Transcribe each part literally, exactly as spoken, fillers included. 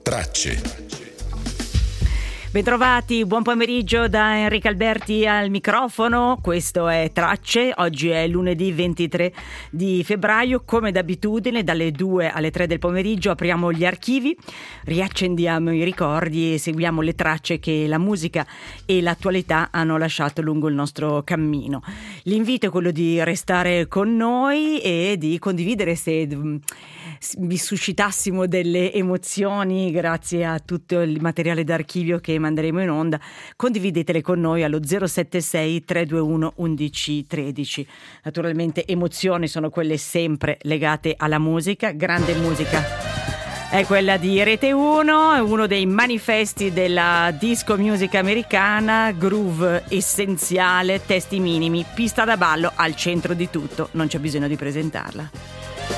Tracce. Bentrovati, buon pomeriggio da Enrica Alberti al microfono. Questo è Tracce. Oggi è lunedì ventitré di febbraio. Come d'abitudine, dalle due alle tre del pomeriggio apriamo gli archivi, riaccendiamo i ricordi e seguiamo le tracce che la musica e l'attualità hanno lasciato lungo il nostro cammino. L'invito è quello di restare con noi e di condividere, se vi suscitassimo delle emozioni grazie a tutto il materiale d'archivio che manderemo in onda, condividetele con noi allo zero sette sei tre due uno undici tredici. Naturalmente emozioni sono quelle sempre legate alla musica. Grande musica è quella di Rete uno, è uno dei manifesti della disco music americana, groove essenziale, testi minimi, pista da ballo al centro di tutto, non c'è bisogno di presentarla.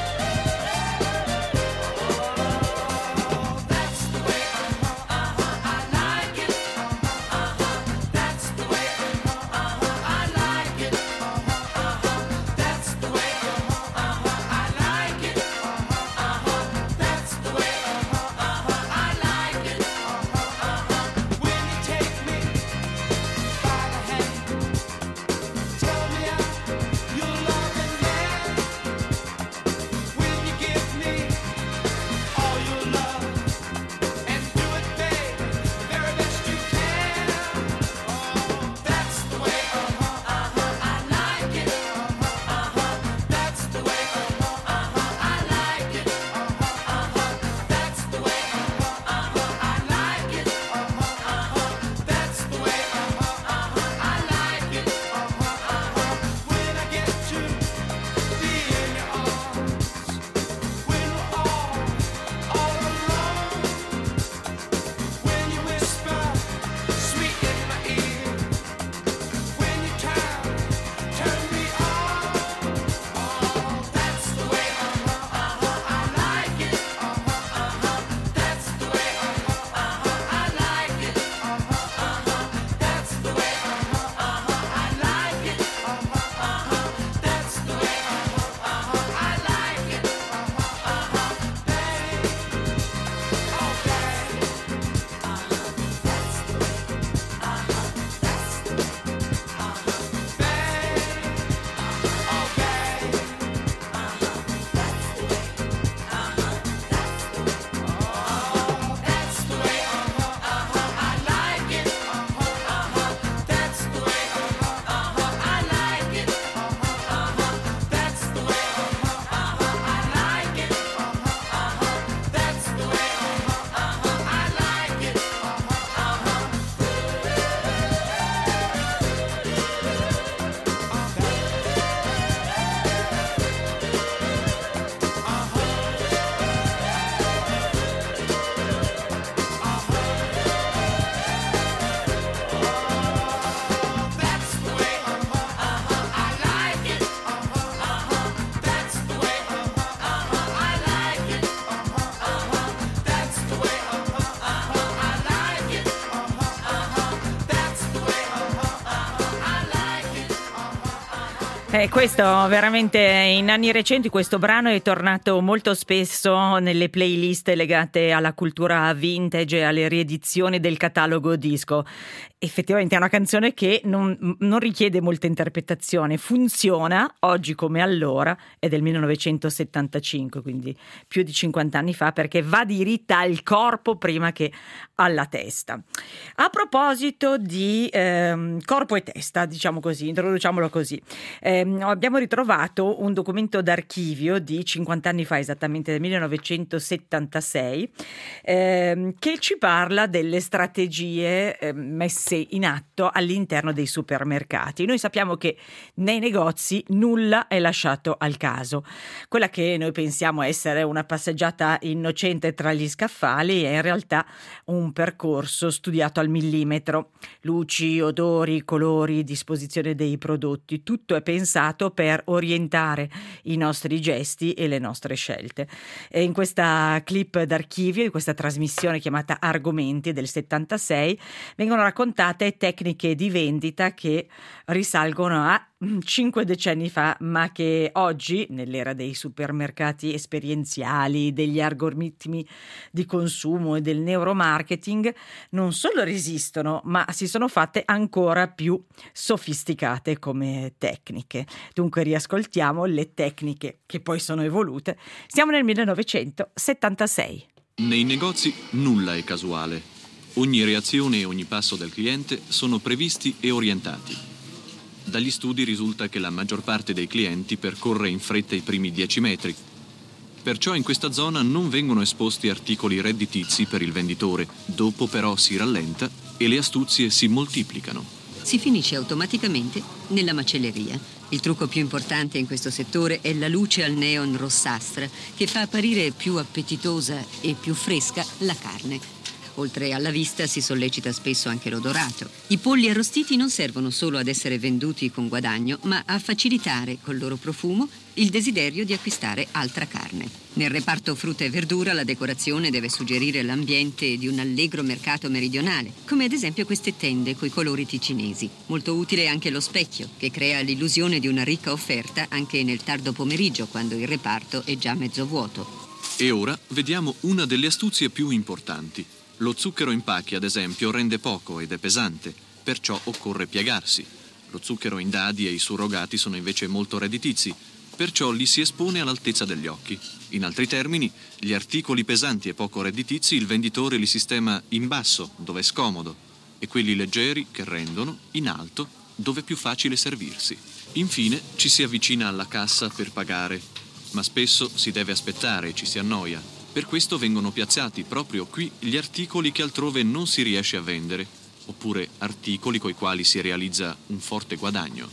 Eh, questo veramente in anni recenti questo brano è tornato molto spesso nelle playlist legate alla cultura vintage e alle riedizioni del catalogo disco. Effettivamente è una canzone che non, non richiede molta interpretazione, funziona oggi come allora, è del millenovecentosettantacinque, quindi più di cinquanta anni fa, perché va diritta al corpo prima che alla testa. A proposito di ehm, corpo e testa, diciamolo così, introduciamolo così, ehm, abbiamo ritrovato un documento d'archivio di cinquanta anni fa, esattamente del millenovecentosettantasei, ehm, che ci parla delle strategie ehm, messe in atto all'interno dei supermercati. Noi sappiamo che nei negozi nulla è lasciato al caso. Quella che noi pensiamo essere una passeggiata innocente tra gli scaffali è in realtà un percorso studiato al millimetro. Luci, odori, colori, disposizione dei prodotti, tutto è pensato pensato per orientare i nostri gesti e le nostre scelte. E in questa clip d'archivio, di questa trasmissione chiamata Argomenti del settantasei, vengono raccontate tecniche di vendita che risalgono a cinque decenni fa, ma che oggi, nell'era dei supermercati esperienziali, degli algoritmi di consumo e del neuromarketing, non solo resistono, ma si sono fatte ancora più sofisticate come tecniche. Dunque riascoltiamo le tecniche che poi sono evolute. Siamo nel millenovecentosettantasei. Nei negozi nulla è casuale. Ogni reazione e ogni passo del cliente sono previsti e orientati. Dagli studi risulta che la maggior parte dei clienti percorre in fretta i primi dieci metri. Perciò in questa zona non vengono esposti articoli redditizi per il venditore. Dopo però si rallenta e le astuzie si moltiplicano. Si finisce automaticamente nella macelleria. Il trucco più importante in questo settore è la luce al neon rossastra, che fa apparire più appetitosa e più fresca la carne. Oltre alla vista si sollecita spesso anche l'odorato. I polli arrostiti non servono solo ad essere venduti con guadagno, ma a facilitare col loro profumo il desiderio di acquistare altra carne. Nel reparto frutta e verdura la decorazione deve suggerire l'ambiente di un allegro mercato meridionale, come ad esempio queste tende coi colori ticinesi. Molto utile anche lo specchio, che crea l'illusione di una ricca offerta anche nel tardo pomeriggio, quando il reparto è già mezzo vuoto. E ora vediamo una delle astuzie più importanti. Lo zucchero in pacchi, ad esempio, rende poco ed è pesante, perciò occorre piegarsi. Lo zucchero in dadi e i surrogati sono invece molto redditizi, perciò li si espone all'altezza degli occhi. In altri termini, gli articoli pesanti e poco redditizi il venditore li sistema in basso, dove è scomodo, e quelli leggeri, che rendono, in alto, dove è più facile servirsi. Infine ci si avvicina alla cassa per pagare, ma spesso si deve aspettare e ci si annoia. Per questo vengono piazzati proprio qui gli articoli che altrove non si riesce a vendere, oppure articoli coi quali si realizza un forte guadagno.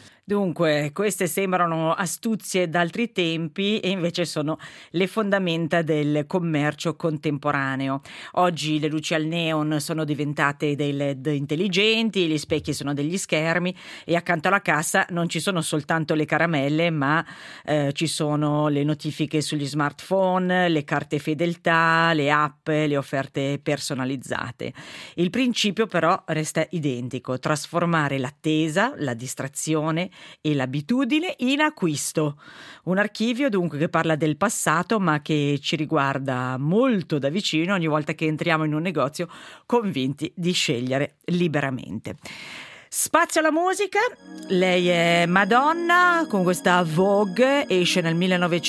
Dunque, queste sembrano astuzie d'altri tempi e invece sono le fondamenta del commercio contemporaneo. Oggi le luci al neon sono diventate dei L E D intelligenti, gli specchi sono degli schermi e accanto alla cassa non ci sono soltanto le caramelle, ma eh, ci sono le notifiche sugli smartphone, le carte fedeltà, le app, le offerte personalizzate. Il principio però resta identico: trasformare l'attesa, la distrazione e l'abitudine in acquisto. Un archivio dunque che parla del passato, ma che ci riguarda molto da vicino ogni volta che entriamo in un negozio, convinti di scegliere liberamente. Spazio alla musica, lei è Madonna con questa Vogue, esce nel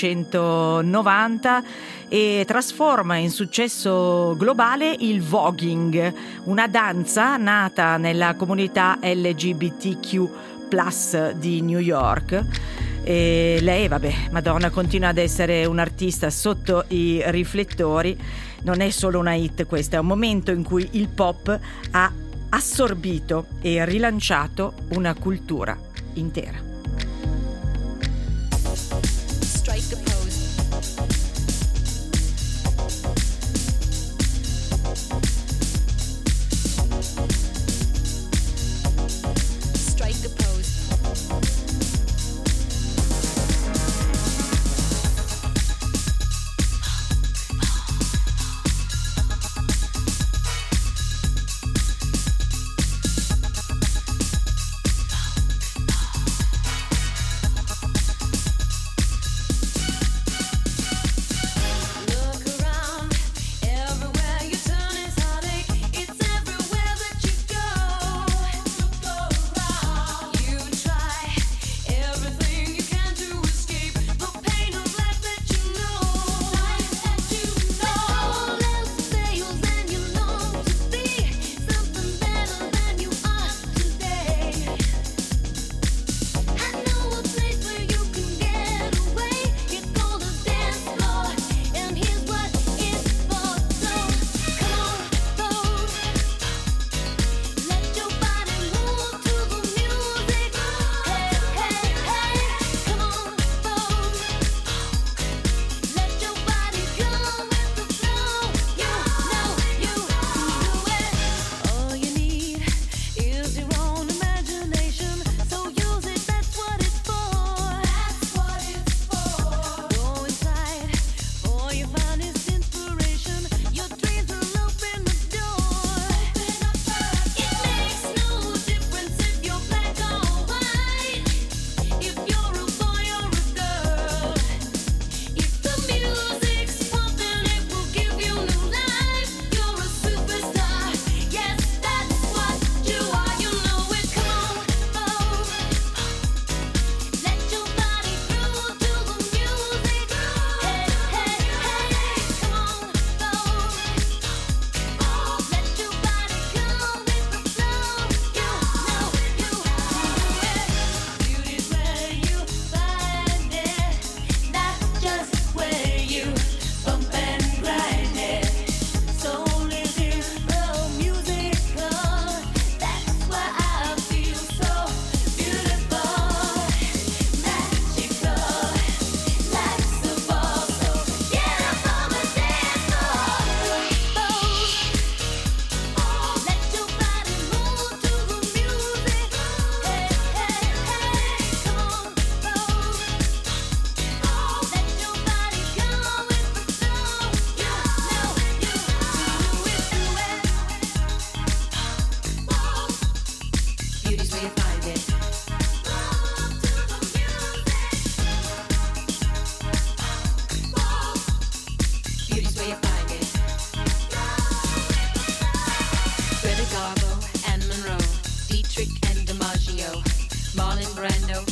millenovecentonovanta e trasforma in successo globale il voguing, una danza nata nella comunità L G B T Q plus di New York. E lei, vabbè, Madonna continua ad essere un'artista sotto i riflettori. Non è solo una hit, questo è un momento in cui il pop ha assorbito e rilanciato una cultura intera. Strike a pose. Strike a pose.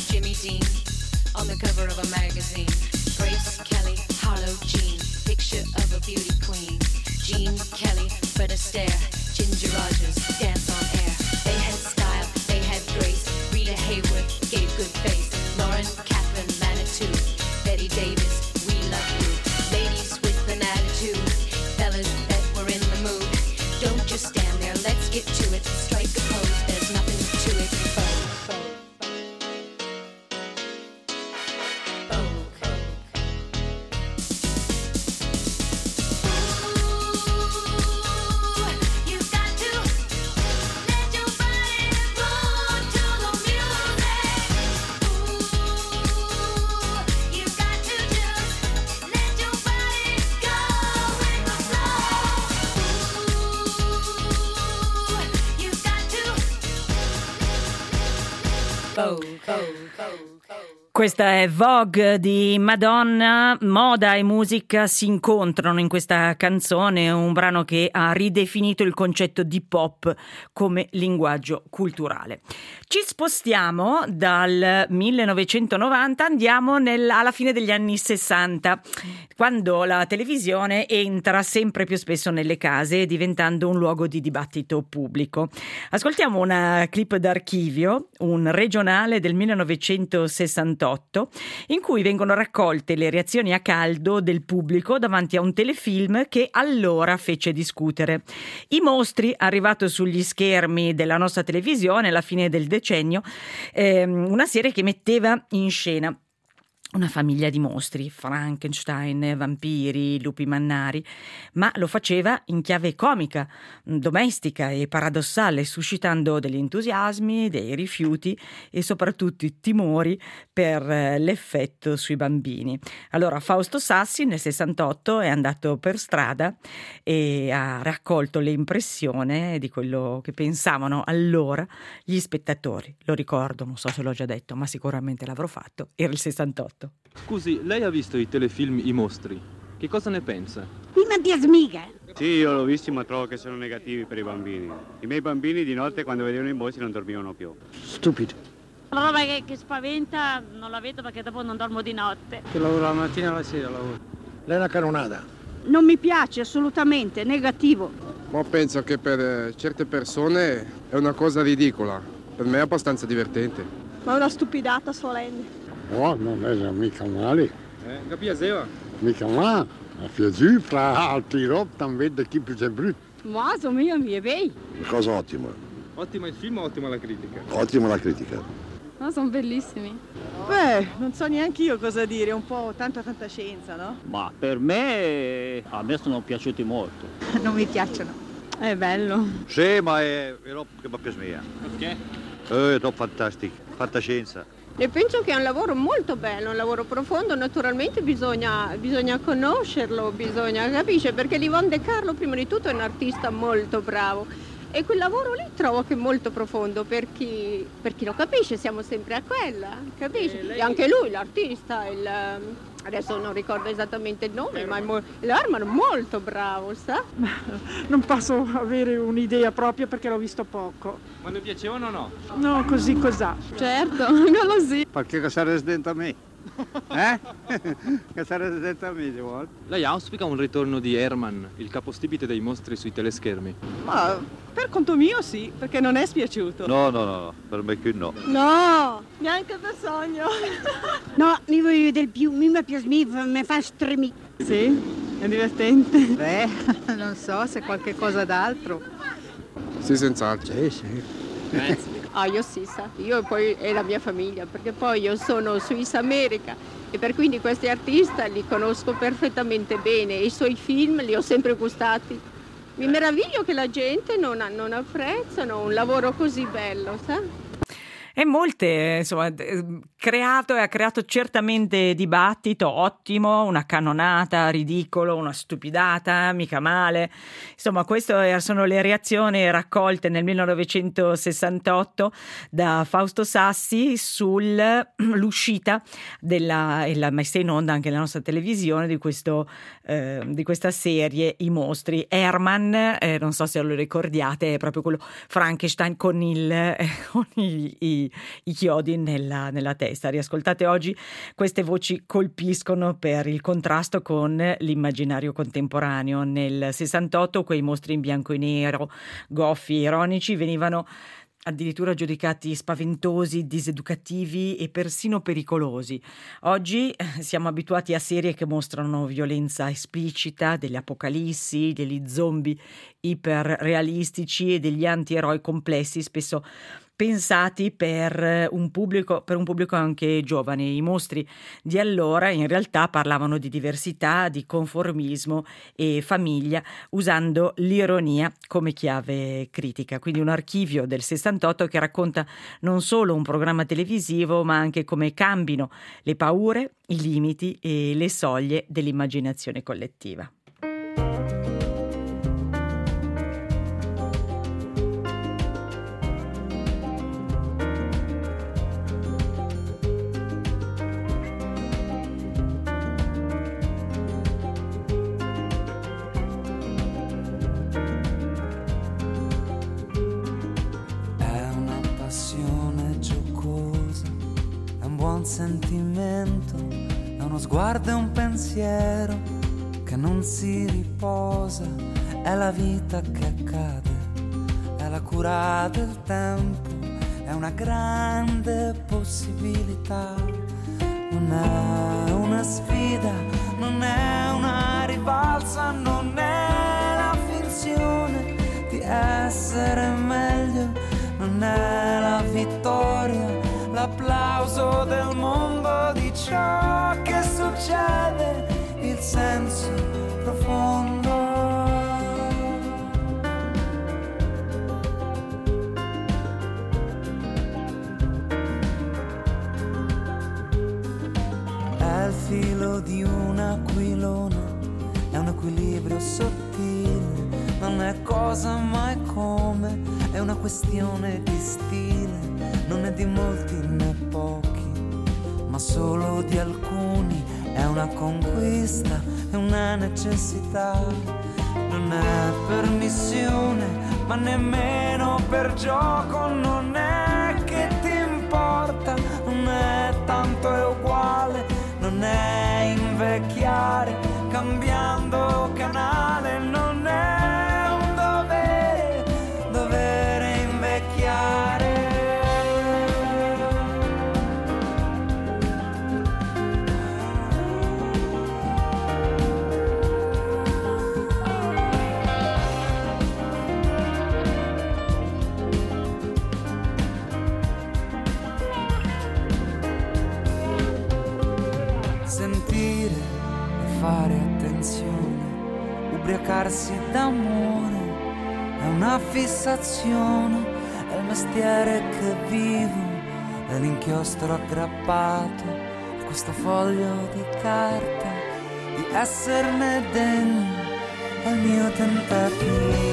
Jimmy Dean on the cover of a magazine. Grace Kelly, Harlow Jean, picture of a beauty queen. Jean Kelly, Fred Astaire, Ginger Rogers, dance on air. They had style, they had grace. Rita Hayworth gave good face. Lauren Catherine Manitou, Betty Davis, we love you. Ladies with an attitude, fellas that were in the mood. Don't just stand there, let's get to it. Strike a pose, there's nothing to it. Vogue, vogue. Questa è Vogue di Madonna. Moda e musica si incontrano in questa canzone, un brano che ha ridefinito il concetto di pop come linguaggio culturale. Ci spostiamo dal millenovecentonovanta, andiamo nel, alla fine degli anni sessanta, quando la televisione entra sempre più spesso nelle case, diventando un luogo di dibattito pubblico. Ascoltiamo una clip d'archivio, un regionale del millenovecentosessantotto, in cui vengono raccolte le reazioni a caldo del pubblico davanti a un telefilm che allora fece discutere. I mostri, arrivato sugli schermi della nostra televisione alla fine del decennio, ehm, una serie che metteva in scena una famiglia di mostri, Frankenstein, vampiri, lupi mannari, ma lo faceva in chiave comica, domestica e paradossale, suscitando degli entusiasmi, dei rifiuti e soprattutto i timori per l'effetto sui bambini. Allora Fausto Sassi nel sessantotto è andato per strada e ha raccolto le impressioni di quello che pensavano allora gli spettatori. Lo ricordo, non so se l'ho già detto, ma sicuramente l'avrò fatto, era il sessantotto. Scusi, lei ha visto i telefilm I Mostri? Che cosa ne pensa? Mi entusiasmica. Sì, io l'ho visto, ma trovo che sono negativi per i bambini. I miei bambini di notte quando vedevano i mostri non dormivano più. Stupido. La roba che, che spaventa non la vedo perché dopo non dormo di notte. Che lavoro la mattina e la sera lavoro. Lei è una canonata. Non mi piace assolutamente, negativo. Ma penso che per eh, certe persone è una cosa ridicola. Per me è abbastanza divertente. Ma è una stupidata solenne. Oh, non è mica male. Eh, che piaceva? Mica male. A piacere, fra altri rob, dan vede chi più è brutto. Ma sono mio, mie bei. Cosa ottima. Ottima il film o ottima la critica? Ottima la critica. Ma sono bellissimi. Beh, non so neanche io cosa dire, un po' tanta fantascienza, no? Ma per me, a me sono piaciuti molto. Non mi piacciono. È bello. Sì, ma è, è roba che mi piace mia. Perché? Eh, è troppo fantastico, fantascienza. E penso che è un lavoro molto bello, un lavoro profondo, naturalmente bisogna, bisogna conoscerlo, bisogna capisce, perché Livon De Carlo prima di tutto è un artista molto bravo e quel lavoro lì trovo che è molto profondo per chi, per chi lo capisce, siamo sempre a quella, capisce? E, lei... e anche lui, l'artista, il, adesso non ricordo esattamente il nome, Herman. ma l'Herman è molto bravo, sa? Non posso avere un'idea proprio perché l'ho visto poco. Ma le piacevano o no? No, così cos'ha. Certo, così. Perché che sarà residente a me? Eh? Che sarà residente a me, ci vuole? Lei auspica un ritorno di Herman, il capostipite dei mostri sui teleschermi? Ma per conto mio sì, perché non è spiaciuto. No, no, no, no, per me che no. No, neanche per sogno. No, mi voglio vedere più, mi entusiasma, mi fa stremire. Sì? È divertente? Beh, non so se qualche cosa d'altro. Sì, senz'altro. Sì, sì. Grazie. Ah, io sì, sa, io poi e la mia famiglia, perché poi io sono Swiss America e per quindi questi artisti li conosco perfettamente bene e i suoi film li ho sempre gustati. Mi meraviglio che la gente non, non apprezzano un lavoro così bello, sa? E molte, insomma, creato e ha creato certamente dibattito, ottimo, una canonata, ridicolo, una stupidata, mica male. Insomma, queste sono le reazioni raccolte nel millenovecentosessantotto da Fausto Sassi sull'uscita della, e la messa in onda anche nella nostra televisione di, questo, eh, di questa serie I Mostri. Herman, eh, non so se lo ricordiate, è proprio quello Frankenstein con il... Eh, con i, i i, i chiodi nella, nella testa. Riascoltate oggi, queste voci colpiscono per il contrasto con l'immaginario contemporaneo. Nel sessantotto quei mostri in bianco e nero, goffi e ironici, venivano addirittura giudicati spaventosi, diseducativi e persino pericolosi. Oggi siamo abituati a serie che mostrano violenza esplicita, delle apocalissi, degli zombie iperrealistici e degli antieroi complessi, spesso pensati per un pubblico, per un pubblico anche giovane. I mostri di allora in realtà parlavano di diversità, di conformismo e famiglia, usando l'ironia come chiave critica. Quindi un archivio del sessantotto che racconta non solo un programma televisivo, ma anche come cambino le paure, i limiti e le soglie dell'immaginazione collettiva. Sentimento, è uno sguardo e un pensiero che non si riposa, è la vita che accade, è la cura del tempo, è una grande possibilità, non è una sfida, non è una rivalsa, non è la finzione di essere meglio, non è la vittoria, l'applauso del mondo di ciò che succede, il senso profondo. È il filo di un aquilone, è un equilibrio sottile, non è cosa ma è come, è una questione di stile. Non è di molti né pochi, ma solo di alcuni. È una conquista, è una necessità. Non è permissione, ma nemmeno per gioco. Non è che ti importa, non è tanto è uguale. Non è invecchiare, cambiando canale. Non è un dovere, dovere invecchiare. Ubriacarsi d'amore è una fissazione, è il mestiere che vivo, è l'inchiostro aggrappato a questo foglio di carta, di esserne degno, è il mio tentativo.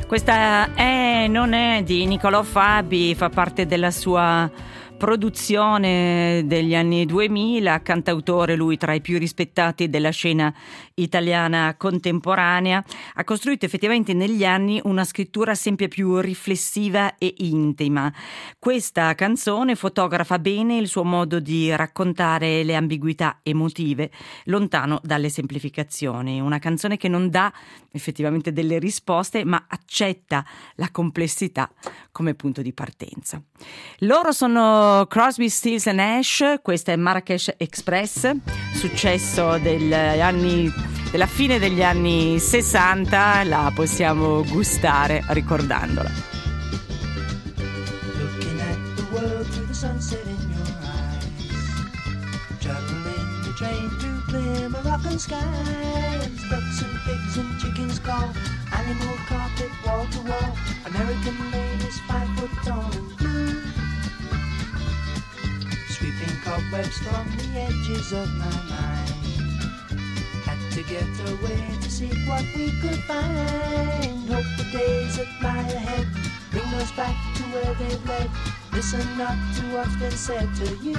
Questa è Non è di Niccolò Fabi, fa parte della sua produzione degli anni duemila, cantautore lui tra i più rispettati della scena italiana contemporanea. Ha costruito effettivamente negli anni una scrittura sempre più riflessiva e intima. Questa canzone fotografa bene il suo modo di raccontare le ambiguità emotive, lontano dalle semplificazioni. Una canzone che non dà effettivamente delle risposte, ma accetta la complessità come punto di partenza. Loro sono Crosby, Stills and Nash, questa è Marrakesh Express, successo degli anni, della fine degli anni sessanta, la possiamo gustare ricordandola. Looking at the world through the sunset in your eyes, traveling the train through clear Moroccan skies, ducks and pigs and chickens call, animal carpet wall to wall, American ladies five foot tall and blue, sweeping cobwebs from the edges of my mind. Had to get away to seek what we could find. Hope the days that lie ahead bring us back to where they've led. Listen not to what's been said to you.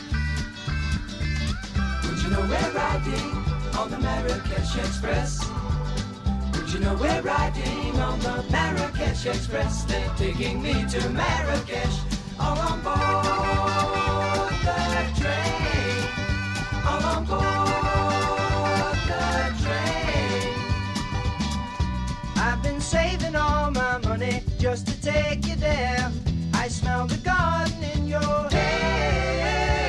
Would you know we're riding on the Marrakesh Express? Would you know we're riding on the Marrakesh Express? They're taking me to Marrakesh, all on board the train, all on board the train. I've been saving all my money just to take you there. I smell the garden in your hair.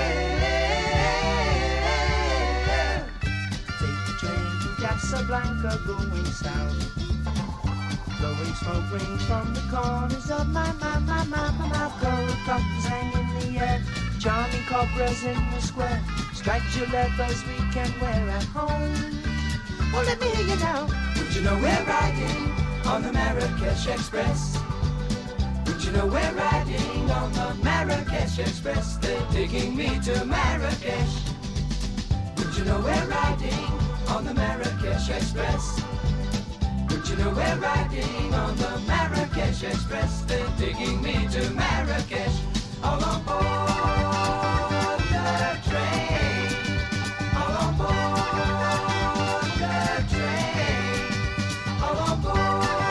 Take the train to Casablanca going south, blowing smoke rings from the corners of my, my, my, my, my mouth. Gold cockles hang in the air, charming cobras in the square, striped your leathers we can wear at home. Oh, let me hear you now. Would you know we're riding on the Marrakesh Express? Would you know we're riding on the Marrakesh Express? They're taking me to Marrakesh. Would you know we're riding on the Marrakesh Express? Would you know we're riding on the Marrakesh Express? They're taking me to Marrakesh, all on board the train, all on board the train, all on board.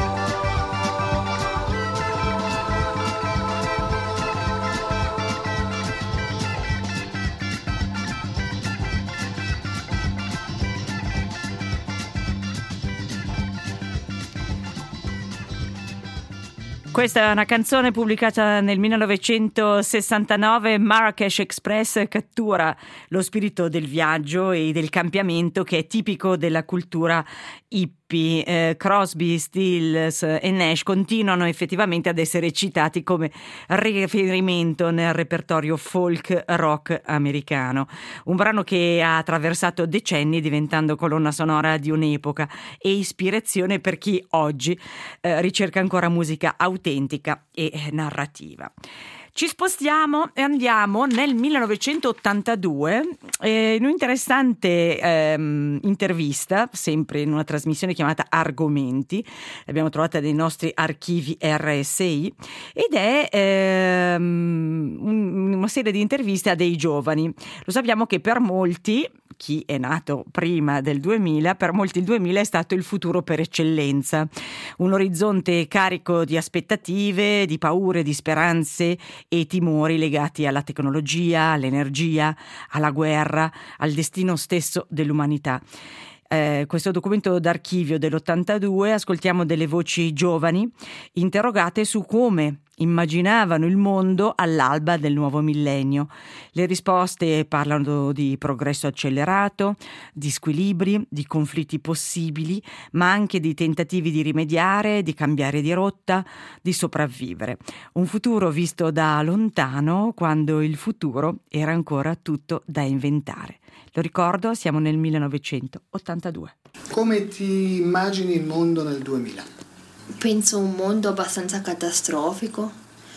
Questa è una canzone pubblicata nel millenovecentosessantanove. Marrakesh Express cattura lo spirito del viaggio e del cambiamento che è tipico della cultura hippie. Eh, Crosby, Stills e Nash continuano effettivamente ad essere citati come riferimento nel repertorio folk rock americano. Un brano che ha attraversato decenni, diventando colonna sonora di un'epoca e ispirazione per chi oggi eh, ricerca ancora musica autentica e narrativa. Ci spostiamo e andiamo nel millenovecentottantadue eh, in un'interessante ehm, intervista, sempre in una trasmissione chiamata Argomenti, l'abbiamo trovata nei nostri archivi R S I, ed è ehm, un, una serie di interviste a dei giovani. Lo sappiamo che per molti, chi è nato prima del duemila, per molti il duemila è stato il futuro per eccellenza, un orizzonte carico di aspettative, di paure, di speranze e timori legati alla tecnologia, all'energia, alla guerra, al destino stesso dell'umanità. Eh, questo documento d'archivio dell'ottantadue, ascoltiamo delle voci giovani interrogate su come immaginavano il mondo all'alba del nuovo millennio. Le risposte parlano di progresso accelerato, di squilibri, di conflitti possibili, ma anche di tentativi di rimediare, di cambiare di rotta, di sopravvivere. Un futuro visto da lontano, quando il futuro era ancora tutto da inventare. Lo ricordo, siamo nel millenovecentottantadue. Come ti immagini il mondo nel duemila? Penso un mondo abbastanza catastrofico,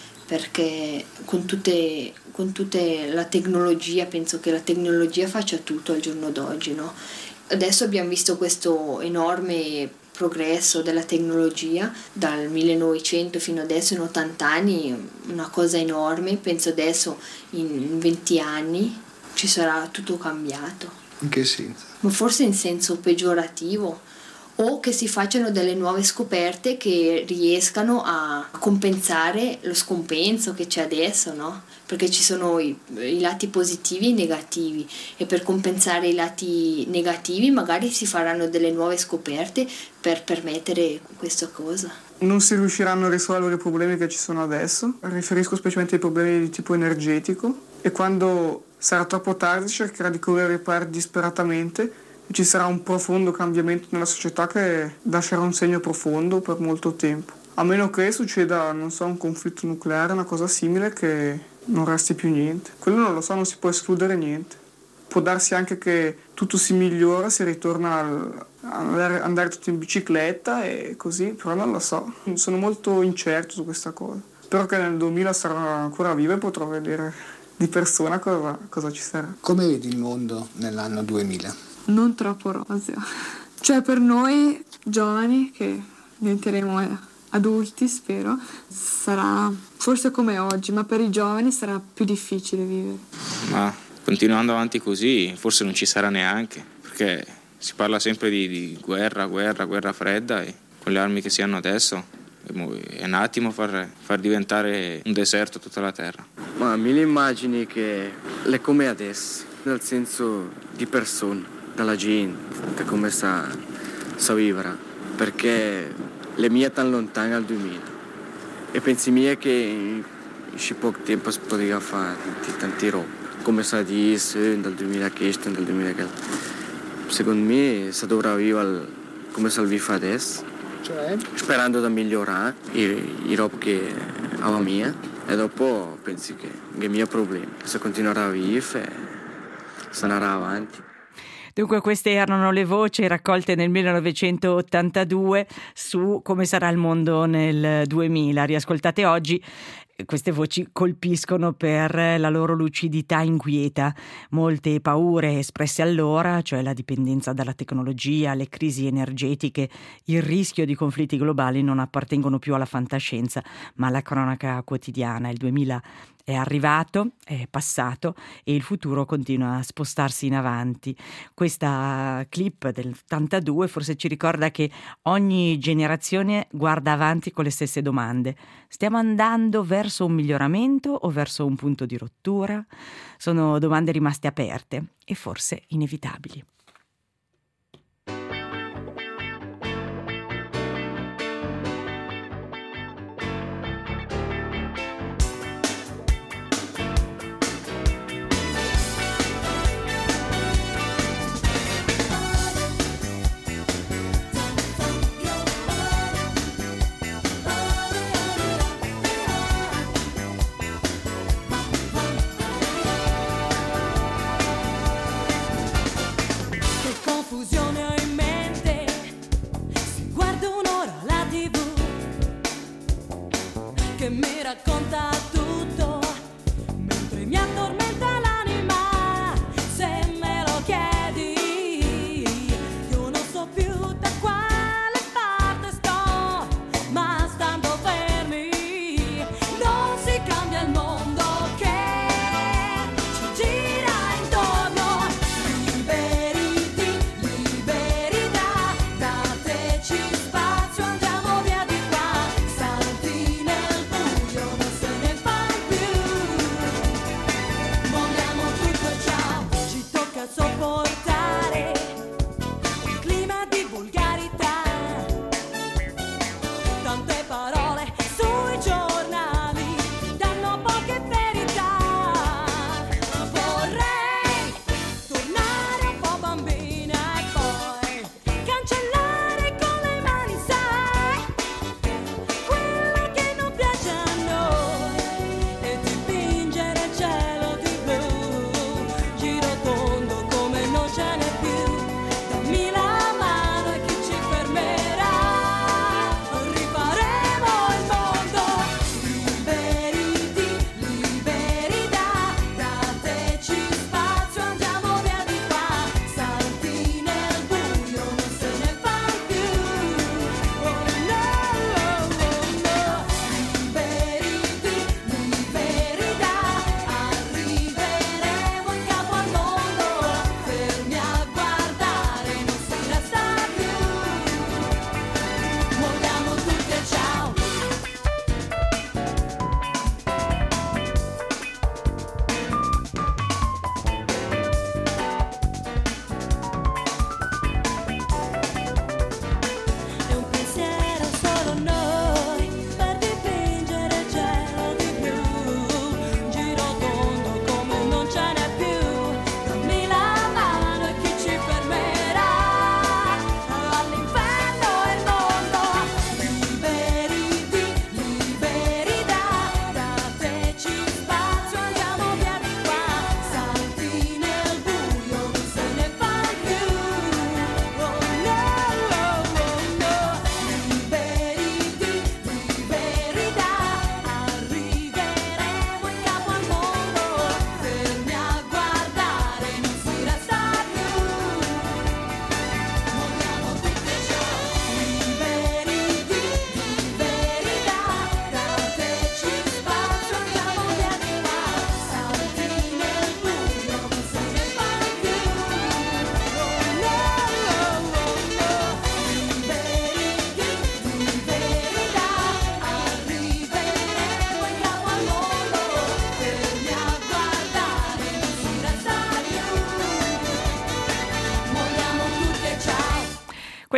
perché con tutte, con tutte la tecnologia, penso che la tecnologia faccia tutto al giorno d'oggi, no? Adesso abbiamo visto questo enorme progresso della tecnologia dal millenovecento fino adesso, in ottanta anni, una cosa enorme. Penso adesso in venti anni ci sarà tutto cambiato. In che senso? Ma forse in senso peggiorativo, o che si facciano delle nuove scoperte che riescano a compensare lo scompenso che c'è adesso, no? Perché ci sono i, i lati positivi e i negativi, e per compensare i lati negativi magari si faranno delle nuove scoperte per permettere questa cosa. Non si riusciranno a risolvere i problemi che ci sono adesso, mi riferisco specialmente ai problemi di tipo energetico, e quando sarà troppo tardi cercherà di correre ai ripari disperatamente. Ci sarà un profondo cambiamento nella società che lascerà un segno profondo per molto tempo. A meno che succeda, non so, un conflitto nucleare, una cosa simile, che non resti più niente. Quello non lo so, non si può escludere niente. Può darsi anche che tutto si migliora, si ritorna al, andare, andare tutti in bicicletta e così, però non lo so. Sono molto incerto su questa cosa. Spero che nel duemila sarò ancora vivo e potrò vedere di persona cosa, cosa ci sarà. Come vedi il mondo nell'anno duemila? Non troppo roseo. Cioè, per noi giovani che diventeremo adulti, spero, sarà forse come oggi, ma per i giovani sarà più difficile vivere. Ma continuando avanti così forse non ci sarà neanche, perché si parla sempre di, di guerra, guerra, guerra fredda, e con le armi che si hanno adesso è un attimo far, far diventare un deserto tutta la terra. Ma me le immagini che è come adesso, nel senso di persone, dalla gente, come sa, sa vivere, perché le mie tan lontane al duemila, e pensi mie che in poco tempo si poteva fare tanti, tanti robe, come sa dice dal duemila questo, dal duemila quello. Secondo me si dovrà vivere come si vive adesso, cioè? Sperando di migliorare i, i robe che ho mia, e dopo pensi che è il mio problema, se continuerà a vivere se andrà avanti. Dunque queste erano le voci raccolte nel millenovecentottantadue su come sarà il mondo nel duemila. Riascoltate oggi, queste voci colpiscono per la loro lucidità inquieta. Molte paure espresse allora, cioè la dipendenza dalla tecnologia, le crisi energetiche, il rischio di conflitti globali, non appartengono più alla fantascienza ma alla cronaca quotidiana. Il duemila è arrivato, è passato e il futuro continua a spostarsi in avanti. Questa clip del ottantadue forse ci ricorda che ogni generazione guarda avanti con le stesse domande. Stiamo andando verso un miglioramento o verso un punto di rottura? Sono domande rimaste aperte e forse inevitabili.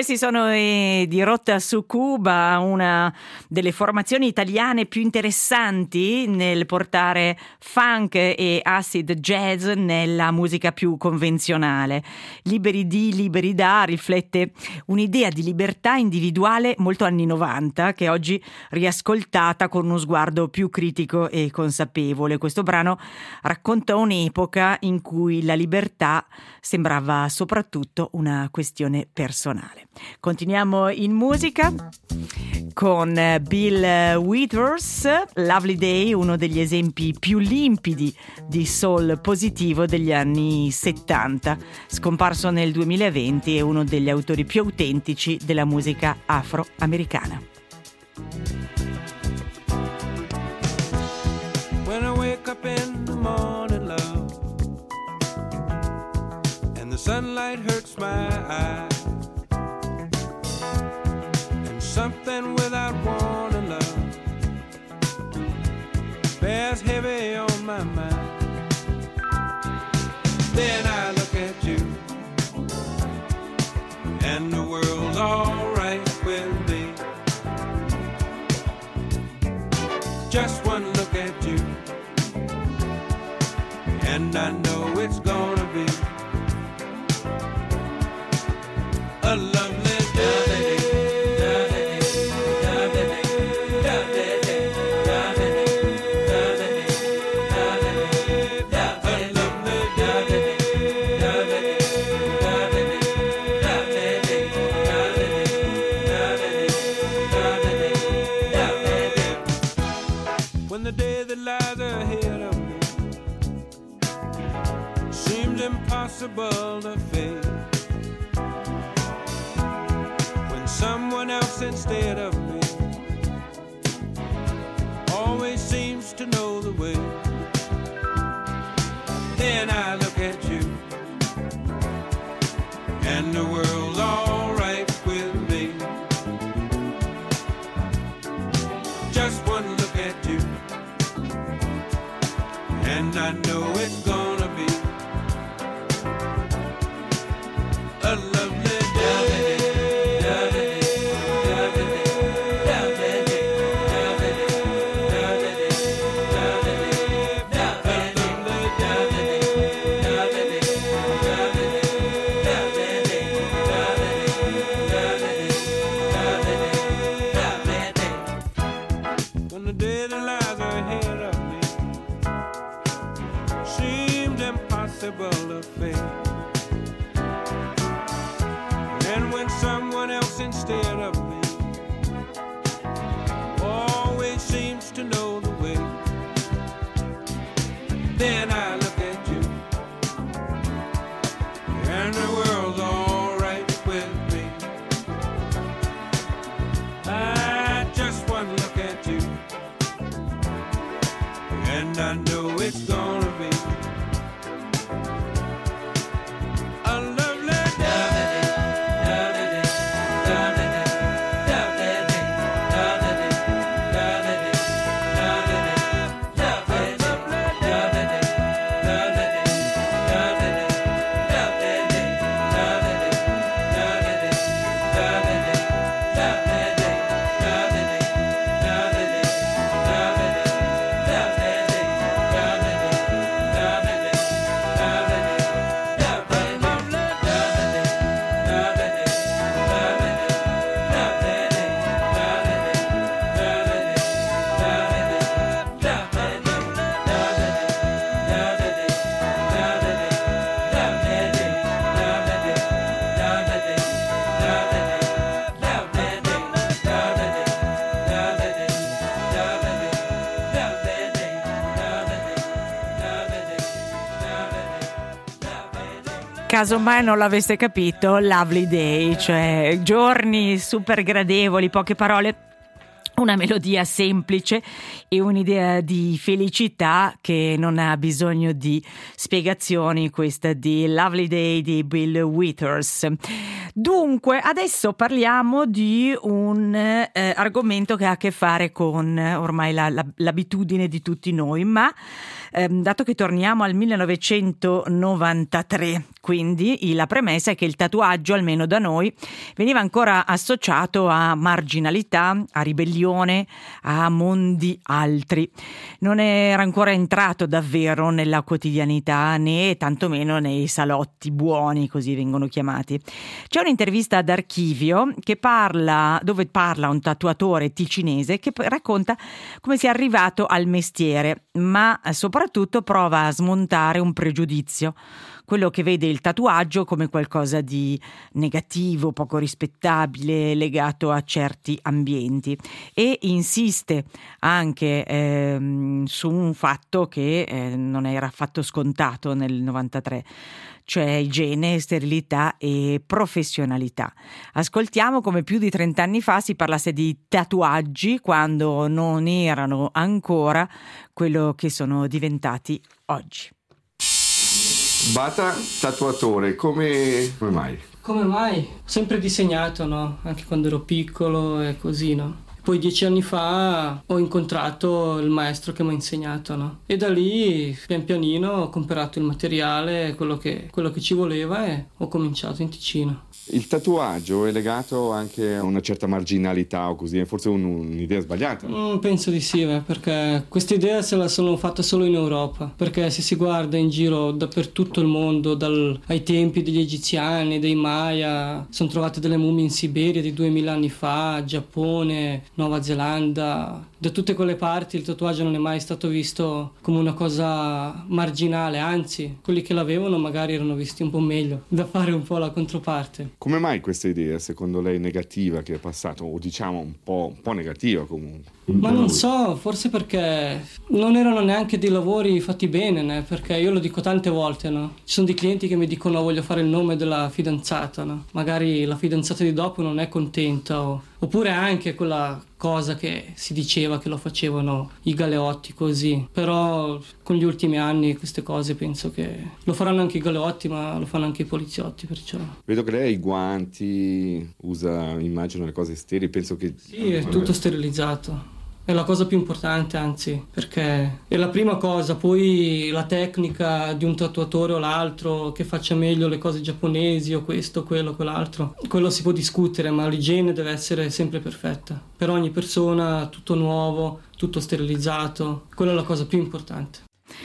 Questi sono eh, di Rotta su Cuba, una delle formazioni italiane più interessanti nel portare funk e acid jazz nella musica più convenzionale. Liberi di, liberi da riflette un'idea di libertà individuale molto anni novanta, che oggi riascoltata con uno sguardo più critico e consapevole. Questo brano racconta un'epoca in cui la libertà sembrava soprattutto una questione personale. Continuiamo in musica con Bill Withers, Lovely Day, uno degli esempi più limpidi di soul positivo degli anni settanta. Scomparso nel duemilaventi, è uno degli autori più autentici della musica afroamericana. When I wake up in the morning, love, and the sunlight hurts my eyes, something without warning, love, bears heavy on my mind. Then I look at you, and the world's alright with me. Just one look at you, and I know it's gonna be a lovely day. Impossible to face when someone else instead of me always seems to know the way. Then I look at you, and the world's alright with me. Just one look at you, and I know it's gonna be a lovely day. When the day that lies ahead of me seemed impossible to face, someone else instead of me always seems to know the way. Then I look at you, and the world's alright with me. I just one look at you, and I know it's gonna be a lovely day. Casomai non l'aveste capito, Lovely Day, cioè giorni super gradevoli, poche parole, una melodia semplice e un'idea di felicità che non ha bisogno di spiegazioni, questa di Lovely Day di Bill Withers. Dunque, adesso parliamo di un eh, argomento che ha a che fare con ormai la, la, l'abitudine di tutti noi, ma eh, dato che torniamo al millenovecentonovantatré, quindi la premessa è che il tatuaggio, almeno da noi, veniva ancora associato a marginalità, a ribellione, a mondi altri. Non era ancora entrato davvero nella quotidianità, né tantomeno nei salotti buoni, così vengono chiamati. C'è un'intervista d'archivio che parla, dove parla un tatuatore ticinese che racconta come sia arrivato al mestiere, ma soprattutto prova a smontare un pregiudizio, quello che vede il tatuaggio come qualcosa di negativo, poco rispettabile, legato a certi ambienti, e insiste anche ehm, su un fatto che eh, non era affatto scontato nel novantatré, cioè igiene, sterilità e professionalità. Ascoltiamo come più di trent'anni fa si parlasse di tatuaggi quando non erano ancora quello che sono diventati oggi. Bata, tatuatore, come, come mai? Come mai? Sempre disegnato, no? Anche quando ero piccolo e così, no? Poi dieci anni fa ho incontrato il maestro che mi ha insegnato, no? E da lì, pian pianino, ho comprato il materiale, quello che, quello che ci voleva, e ho cominciato in Ticino. Il tatuaggio è legato anche a una certa marginalità o così, è forse un, un'idea sbagliata? Mm, penso di sì, beh, perché questa idea se la sono fatta solo in Europa, perché se si guarda in giro dappertutto il mondo, dal, ai tempi degli egiziani, dei Maya, sono trovate delle mummie in Siberia di duemila anni fa, Giappone, Nuova Zelanda, da tutte quelle parti il tatuaggio non è mai stato visto come una cosa marginale, anzi, quelli che l'avevano magari erano visti un po' meglio, da fare un po' la controparte. Come mai questa idea, secondo lei, negativa che è passata, o diciamo un po', un po' negativa comunque? Ma non so, forse perché non erano neanche dei lavori fatti bene, né? Perché io lo dico tante volte, no? Ci sono dei clienti che mi dicono voglio fare il nome della fidanzata, no? Magari la fidanzata di dopo non è contenta, o... oppure anche quella cosa che si diceva che lo facevano i galeotti così. Però con gli ultimi anni queste cose penso che lo faranno anche i galeotti, ma lo fanno anche i poliziotti, perciò. Vedo che lei ha i guanti, usa, immagino, le cose sterili, penso che... Sì, è tutto sterilizzato. È la cosa più importante, anzi, perché è la prima cosa. Poi la tecnica di un tatuatore o l'altro che faccia meglio le cose giapponesi o questo, quello, quell'altro, quello si può discutere, ma l'igiene deve essere sempre perfetta. Per ogni persona, tutto nuovo, tutto sterilizzato, quella è la cosa più importante.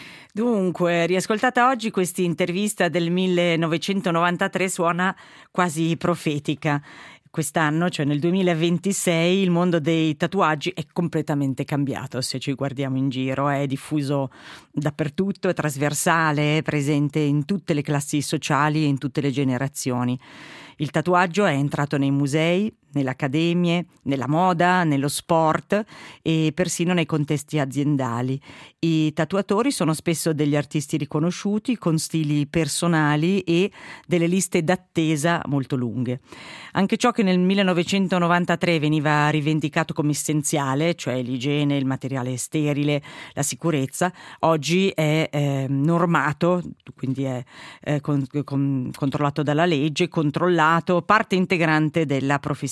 Dunque, riascoltata oggi, questa intervista del millenovecentonovantatré suona quasi profetica. Quest'anno, cioè nel duemilaventisei, il mondo dei tatuaggi è completamente cambiato. Se ci guardiamo in giro, è diffuso dappertutto, è trasversale, è presente in tutte le classi sociali e in tutte le generazioni. Il tatuaggio è entrato nei musei, nelle accademie, nella moda, nello sport e persino nei contesti aziendali. I tatuatori sono spesso degli artisti riconosciuti con stili personali e delle liste d'attesa molto lunghe. Anche ciò che nel millenovecentonovantatré veniva rivendicato come essenziale, cioè l'igiene, il materiale sterile, la sicurezza, oggi è eh, normato, quindi è eh, con, con, controllato dalla legge, controllato, parte integrante della professione.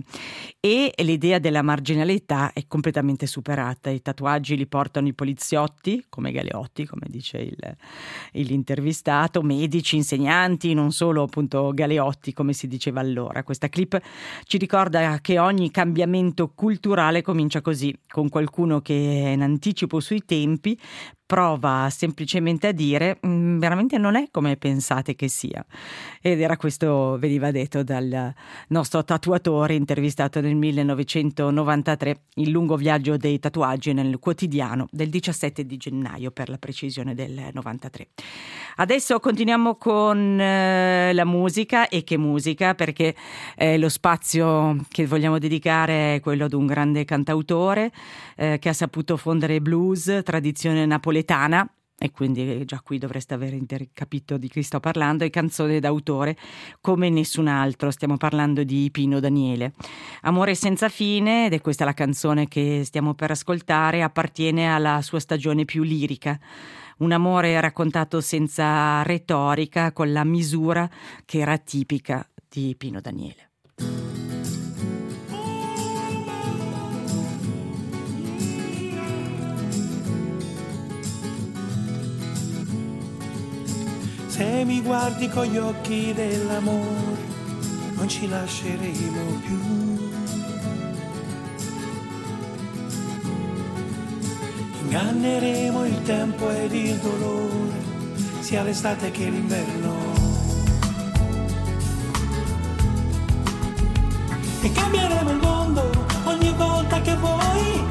E l'idea della marginalità è completamente superata. I tatuaggi li portano i poliziotti, come galeotti, come dice il, l'intervistato, medici, insegnanti, non solo appunto galeotti, come si diceva allora. Questa clip ci ricorda che ogni cambiamento culturale comincia così, con qualcuno che è in anticipo sui tempi, prova semplicemente a dire mh, veramente non è come pensate che sia. Ed era questo, veniva detto dal nostro tatuatore intervistato nel millenovecentonovantatré, il lungo viaggio dei tatuaggi nel quotidiano del diciassette di gennaio, per la precisione del novantatré. Adesso continuiamo con eh, la musica, e che musica, perché eh, lo spazio che vogliamo dedicare è quello ad un grande cantautore eh, che ha saputo fondere blues, tradizione napoletana, e quindi già qui dovreste aver capito di chi sto parlando, e canzone d'autore come nessun altro. Stiamo parlando di Pino Daniele. Amore senza fine, ed è questa la canzone che stiamo per ascoltare, appartiene alla sua stagione più lirica. Un amore raccontato senza retorica, con la misura che era tipica di Pino Daniele. Se mi guardi con gli occhi dell'amore, non ci lasceremo più. Inganneremo il tempo ed il dolore, sia l'estate che l'inverno. E cambieremo il mondo ogni volta che vuoi.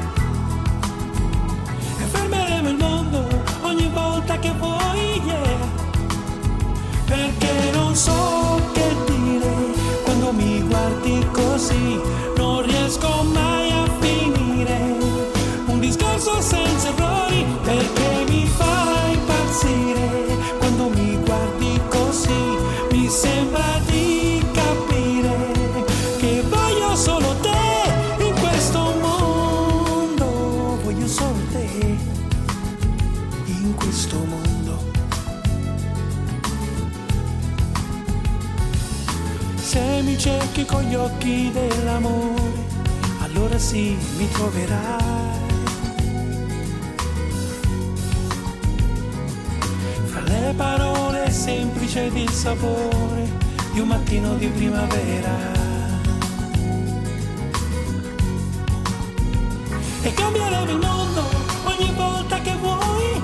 E fermeremo il mondo ogni volta che vuoi, yeah. Perché non so che dire quando mi guardi così, non riesco mai a finire un discorso senza errori, perché mi fai impazzire quando mi guardi così, mi sembra di capire che voglio solo te in questo mondo, voglio solo te in questo mondo. Se mi cerchi con gli occhi dell'amore, allora sì, mi troverai. Fra le parole semplici ed il sapore di un mattino di primavera. E cambieremo il mondo ogni volta che vuoi.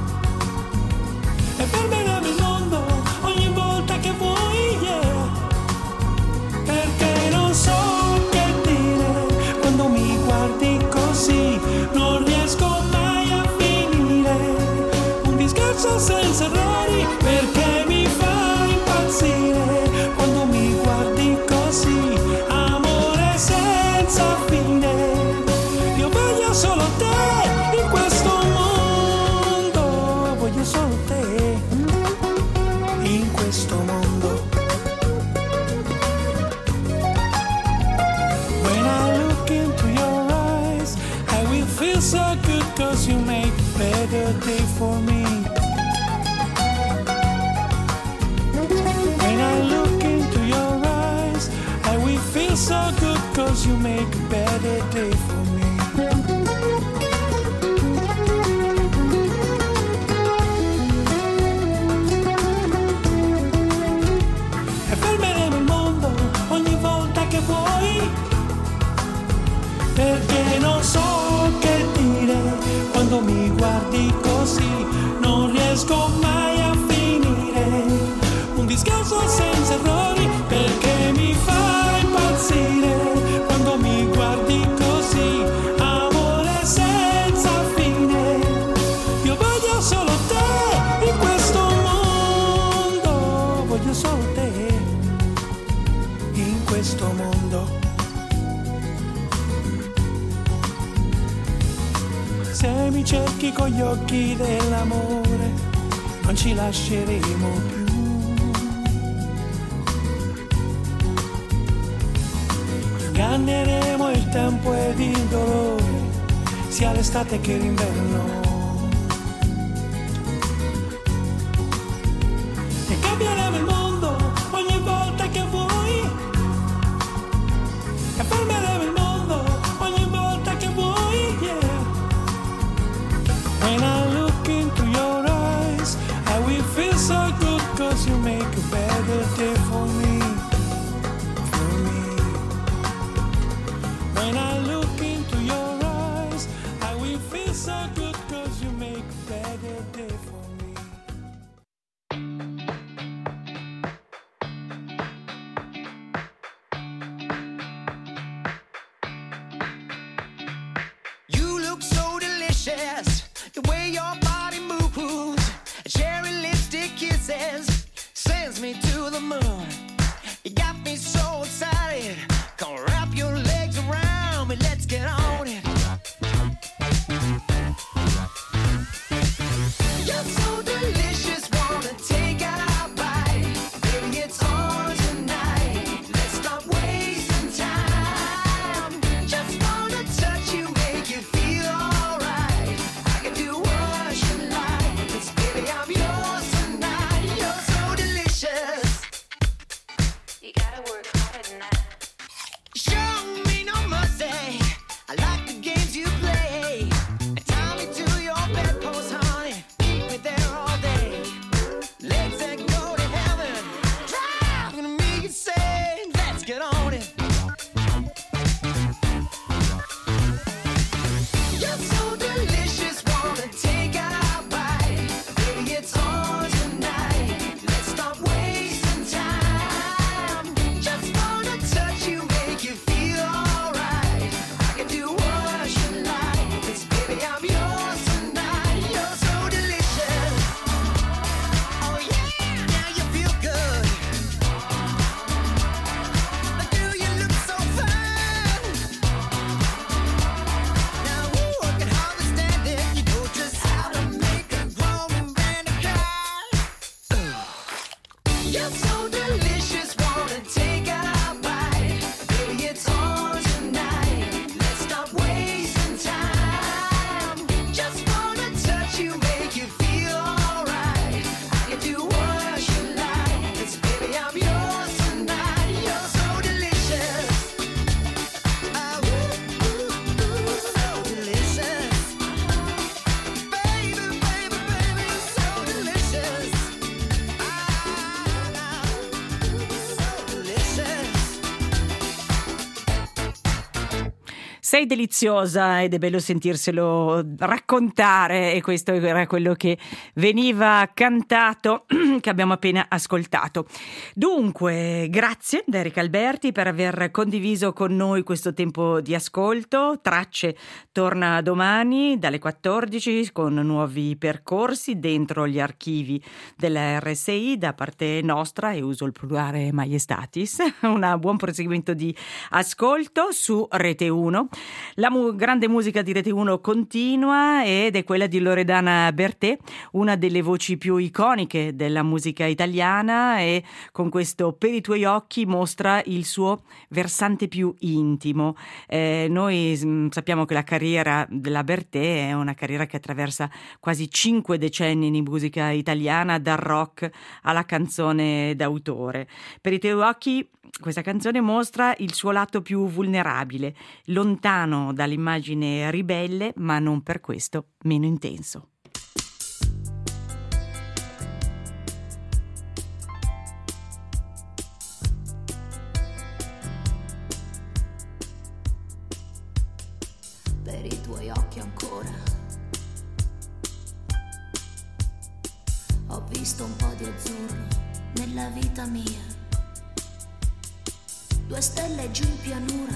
E fermeremo il mondo ogni volta che vuoi, yeah. Perché non so che dire quando mi guardi così, non riesco mai a finire un discorso senza errori, perché mi fai impazzire quando mi guardi così, amore senza fine. Io voglio solo te in questo mondo, voglio solo te in questo mondo. Feel so good cause you make a better day for me. When I look into your eyes, I will feel so good cause you make a better day for me. E fermeremo il mondo ogni volta che vuoi, perché non so che dire quando mi guardi così, non riesco mai a finire un discorso senza errori, perché mi fai impazzire quando mi guardi così, amore senza fine. Io voglio solo te in questo mondo, voglio solo te in questo mondo. Se mi cerchi con gli occhi dell'amore, non ci lasceremo più. Inganneremo il tempo ed il dolore, sia l'estate che l'inverno. E cambieremo il mondo ogni volta che vuoi. E fermeremo il mondo ogni volta che vuoi, yeah. When I look into your eyes, I will feel so good cause you make a better day for me, for me. When I look into your eyes, I will feel so good cause you make a better day for me. You look so delicious, the way your body moves, cherry lipstick kisses, sends me to the moon. You got me so excited, come wrap your legs around me, let's get on it. You're so delicious, wanna take a bite, baby it's on tonight, let's stop wasting time, just wanna touch you, make you feel alright, I can do what you like, 'cause baby I'm yours tonight, you're so delicious. You gotta work hard at night. You're so delicious, wanna take a bite. Baby, it's on tonight. Let's stop wasting time. Just wanna touch you, make you feel alright. I can do what you like, 'cause baby, I'm yours tonight. You're so delicious. Ah, ooh, ooh, ooh, so delicious. Baby, baby, baby, you're so delicious. Sei deliziosa ed è bello sentirselo raccontare, e questo era quello che veniva cantato che abbiamo appena ascoltato. Dunque, grazie da Erika Alberti per aver condiviso con noi questo tempo di ascolto. Tracce torna domani dalle quattordici con nuovi percorsi dentro gli archivi della R S I da parte nostra, e uso il plurale maiestatis. Un buon proseguimento di ascolto su Rete uno. La mu- grande musica di Rete uno continua ed è quella di Loredana Bertè, una delle voci più iconiche della musica italiana, e con questo Per i tuoi occhi mostra il suo versante più intimo. Eh, noi mh, sappiamo che la carriera della Bertè è una carriera che attraversa quasi cinque decenni di musica italiana, dal rock alla canzone d'autore. Per i tuoi occhi questa canzone mostra il suo lato più vulnerabile, lontano dall'immagine ribelle, ma non per questo meno intenso. Per i tuoi occhi ancora ho visto un po' di azzurro nella vita mia. Due stelle giù in pianura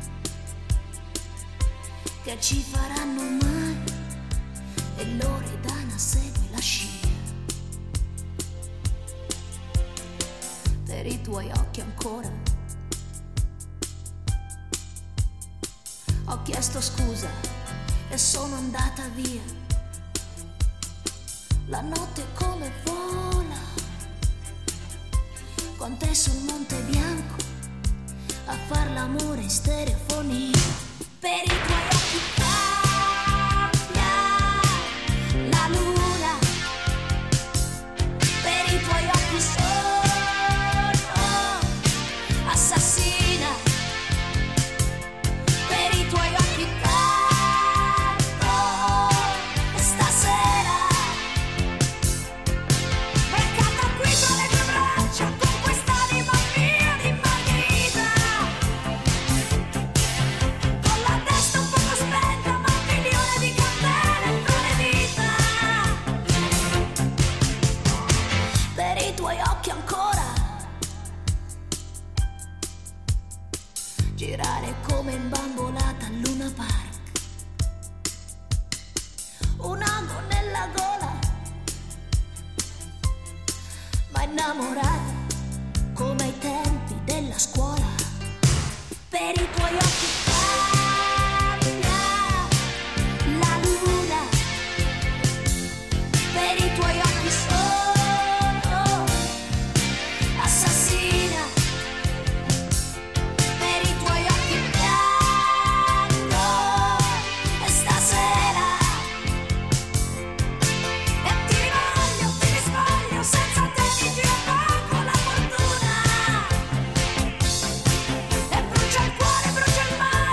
che ci faranno male, e Loredana segue la scia. Per i tuoi occhi ancora ho chiesto scusa e sono andata via. La notte come vola con te sul Monte Bianco a far l'amore in stereofonia. Per i tuoi occhi cambia la luna, per i tuoi occhi sono assassina, per i tuoi occhi canto e stasera beccata qui tra le tue braccia con quest'anima mia di Margherita. Con la testa un poco spenta, ma un milione di candele tra le dita. Per i tuoi occhi ancora girare come in bambolata al Luna Park. Un ago nella gola, ma innamorata come ai tempi della scuola. Per i tuoi occhi cambia la luna, per i tuoi occhi sono assassina, per i tuoi occhi piango e stasera e ti rivoglio, ti rispoglio, senza te mi gira poco la fortuna. E brucia il cuore, brucia il mare,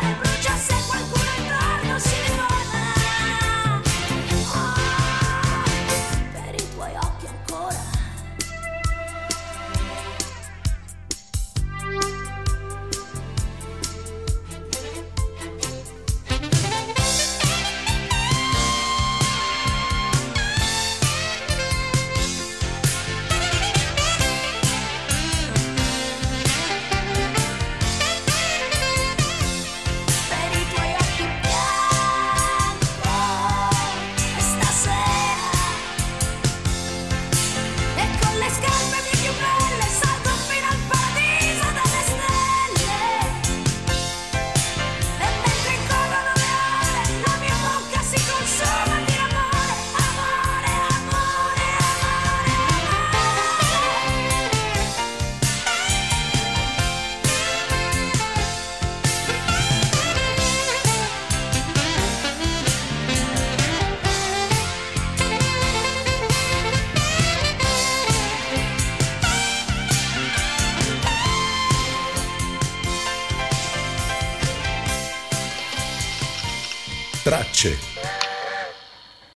tracce.